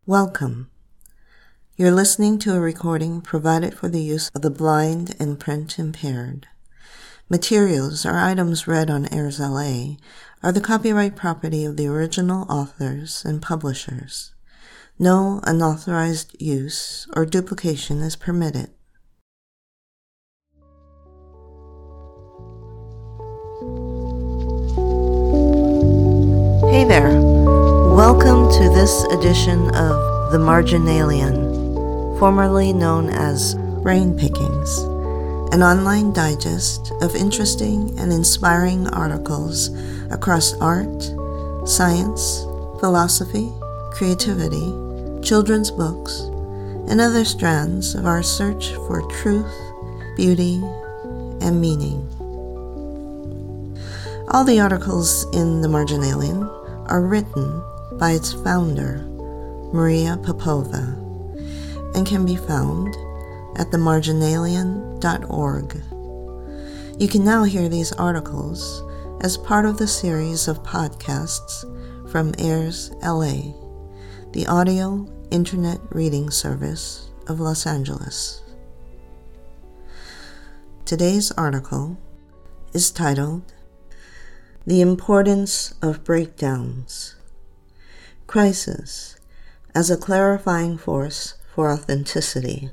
Welcome. You're listening to a recording provided for the use of the blind and print impaired. Materials or items read on Airs LA are the copyright property of the original authors and publishers. No unauthorized use or duplication is permitted. Hey there. Welcome to this edition of The Marginalian, formerly known as Brain Pickings, an online digest of interesting and inspiring articles across art, science, philosophy, creativity, children's books, and other strands of our search for truth, beauty, and meaning. All the articles in The Marginalian are written by its founder, Maria Popova, and can be found at themarginalian.org. You can now hear these articles as part of the series of podcasts from Airs LA, the audio internet reading service of Los Angeles. Today's article is titled, The Importance of Breakdowns. Crisis as a clarifying force for authenticity.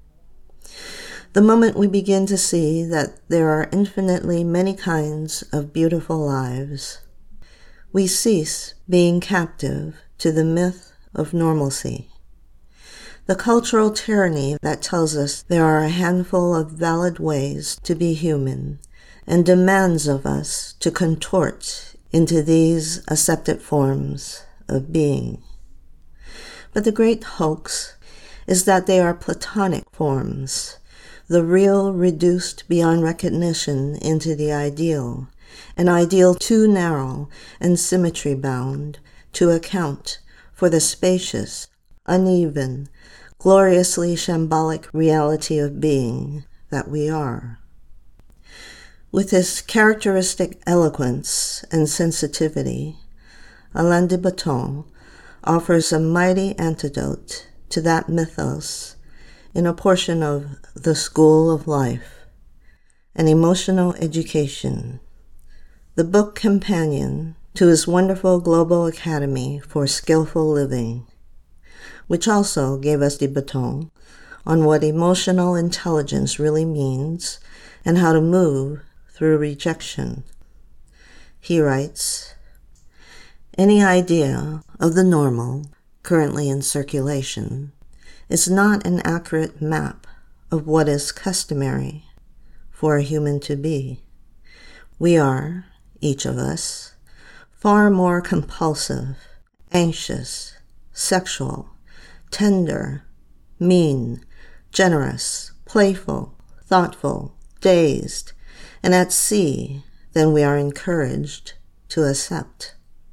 The moment we begin to see that there are infinitely many kinds of beautiful lives, we cease being captive to the myth of normalcy. The cultural tyranny that tells us there are a handful of valid ways to be human and demands of us to contort into these accepted forms of being. But the great hoax is that they are platonic forms, the real reduced beyond recognition into the ideal, an ideal too narrow and symmetry-bound to account for the spacious, uneven, gloriously shambolic reality of being that we are. With his characteristic eloquence and sensitivity, Alain de Botton offers a mighty antidote to that mythos in a portion of The School of Life, an emotional education, the book companion to his wonderful Global Academy for Skillful Living, which also gave us de Botton on what emotional intelligence really means and how to move through rejection. He writes, any idea of the normal currently in circulation is not an accurate map of what is customary for a human to be. We are, each of us, far more compulsive, anxious, sexual, tender, mean, generous, playful, thoughtful, dazed, and at sea than we are encouraged to accept.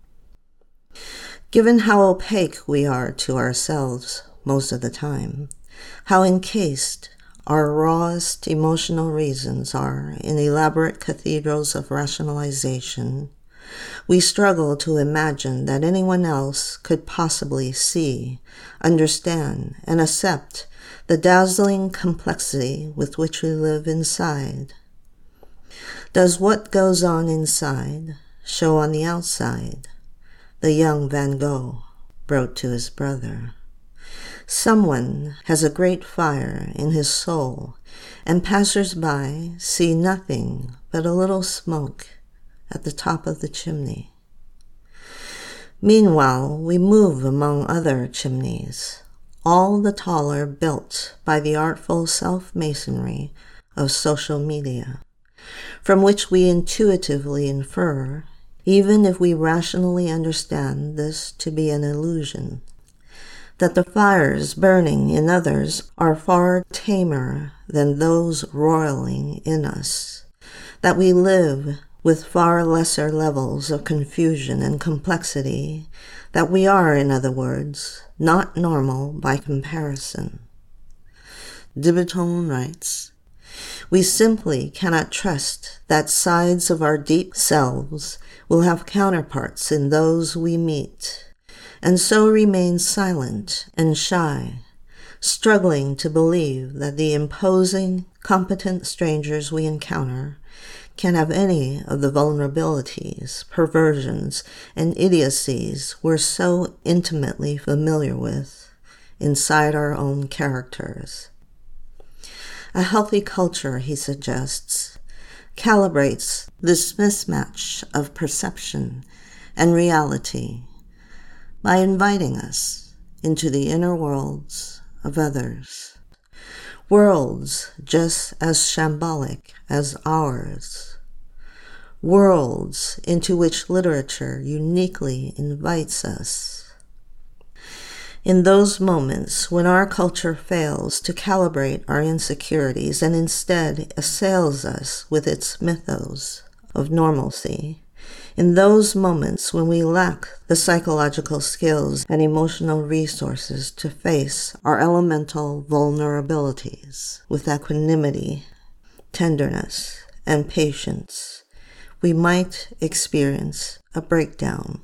Given how opaque we are to ourselves most of the time, how encased our rawest emotional reasons are in elaborate cathedrals of rationalization, we struggle to imagine that anyone else could possibly see, understand, and accept the dazzling complexity with which we live inside. Does what goes on inside show on the outside? The young Van Gogh wrote to his brother. Someone has a great fire in his soul, and passers-by see nothing but a little smoke at the top of the chimney. Meanwhile, we move among other chimneys, all the taller built by the artful self-masonry of social media, from which we intuitively infer, even if we rationally understand this to be an illusion, that the fires burning in others are far tamer than those roiling in us, that we live with far lesser levels of confusion and complexity, that we are, in other words, not normal by comparison. De Botton writes, we simply cannot trust that sides of our deep selves will have counterparts in those we meet, and so remain silent and shy, struggling to believe that the imposing, competent strangers we encounter can have any of the vulnerabilities, perversions, and idiocies we're so intimately familiar with inside our own characters. A healthy culture, he suggests, calibrates this mismatch of perception and reality by inviting us into the inner worlds of others, worlds just as shambolic as ours, worlds into which literature uniquely invites us. In those moments when our culture fails to calibrate our insecurities and instead assails us with its mythos of normalcy, in those moments when we lack the psychological skills and emotional resources to face our elemental vulnerabilities with equanimity, tenderness, and patience, we might experience a breakdown.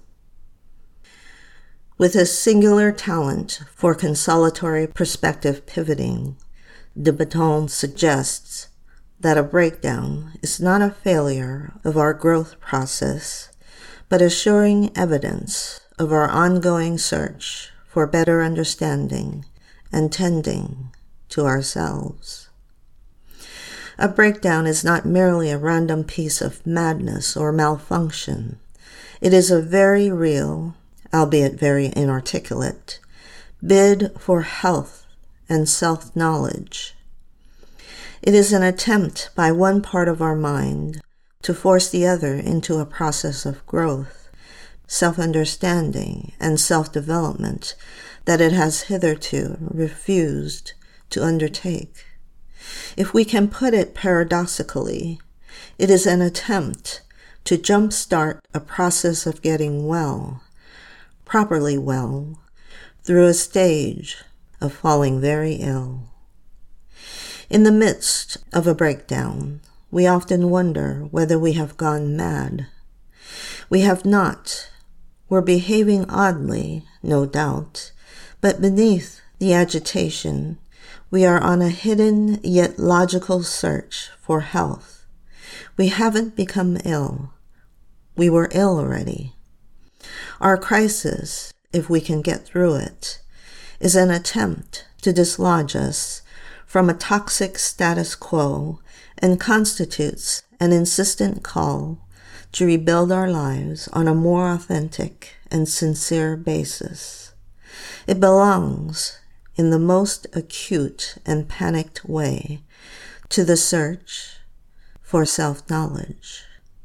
With a singular talent for consolatory perspective pivoting, de Botton suggests that a breakdown is not a failure of our growth process, but assuring evidence of our ongoing search for better understanding and tending to ourselves. A breakdown is not merely a random piece of madness or malfunction. It is a very real, albeit very inarticulate, bid for health and self-knowledge. It is an attempt by one part of our mind to force the other into a process of growth, self-understanding, and self-development that it has hitherto refused to undertake. If we can put it paradoxically, it is an attempt to jumpstart a process of getting well, properly well, through a stage of falling very ill. In the midst of a breakdown, we often wonder whether we have gone mad. We have not. We're behaving oddly, no doubt, but beneath the agitation, we are on a hidden yet logical search for health. We haven't become ill. We were ill already. Our crisis, if we can get through it, is an attempt to dislodge us from a toxic status quo and constitutes an insistent call to rebuild our lives on a more authentic and sincere basis. It belongs, in the most acute and panicked way, to the search for self-knowledge.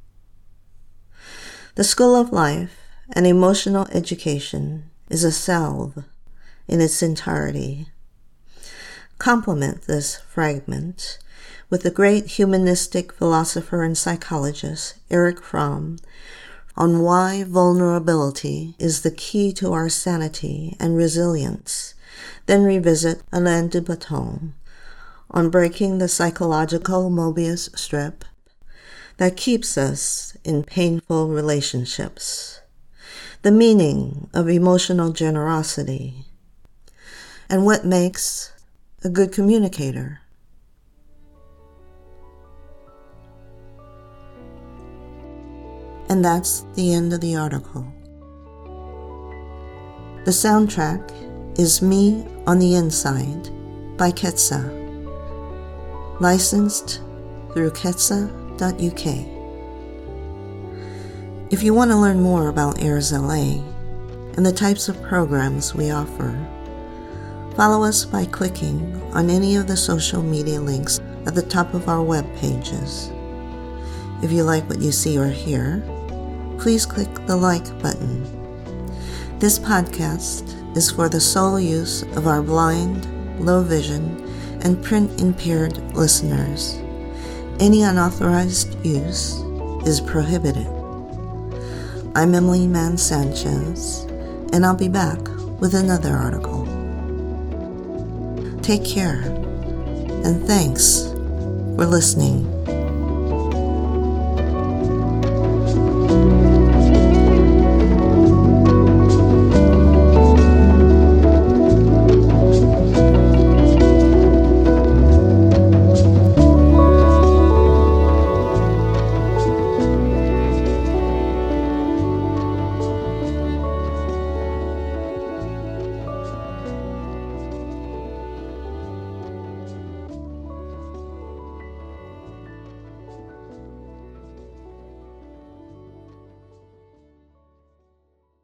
The School of Life and Emotional Education is a salve in its entirety. Complement this fragment with the great humanistic philosopher and psychologist Erich Fromm on why vulnerability is the key to our sanity and resilience. Then revisit Alain de Botton on breaking the psychological Mobius strip that keeps us in painful relationships, the meaning of emotional generosity, and what makes a good communicator. And that's the end of the article. The soundtrack is Me on the Inside by Ketsa, licensed through ketsa.uk. If you want to learn more about AIRS LA and the types of programs we offer, follow us by clicking on any of the social media links at the top of our web pages. If you like what you see or hear, please click the like button. This podcast is for the sole use of our blind, low vision, and print-impaired listeners. Any unauthorized use is prohibited. I'm Emily Mann Sanchez, and I'll be back with another article. Take care, and thanks for listening.